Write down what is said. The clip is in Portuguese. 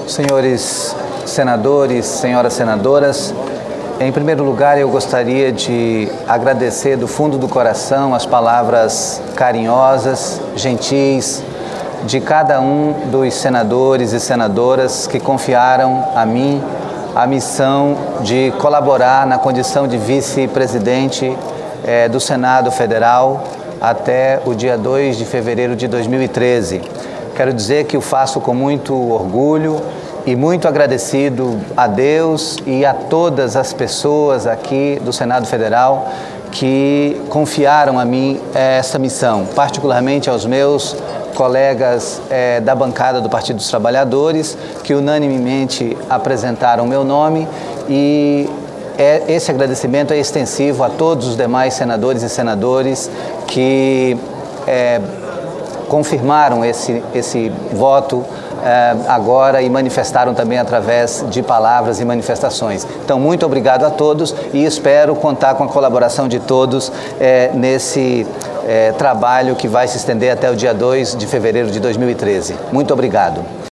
Senhores senadores, senhoras senadoras, em primeiro lugar eu gostaria de agradecer do fundo do coração as palavras carinhosas, gentis, de cada um dos senadores e senadoras que confiaram a mim a missão de colaborar na condição de vice-presidente do Senado Federal até o dia 2 de fevereiro de 2013. Quero dizer que o faço com muito orgulho e muito agradecido a Deus e a todas as pessoas aqui do Senado Federal que confiaram a mim essa missão, particularmente aos meus colegas da bancada do Partido dos Trabalhadores, que unanimemente apresentaram meu nome, e esse agradecimento é extensivo a todos os demais senadores e senadoras que confirmaram esse voto agora e manifestaram também através de palavras e manifestações. Então, muito obrigado a todos e espero contar com a colaboração de todos nesse trabalho que vai se estender até o dia 2 de fevereiro de 2013. Muito obrigado.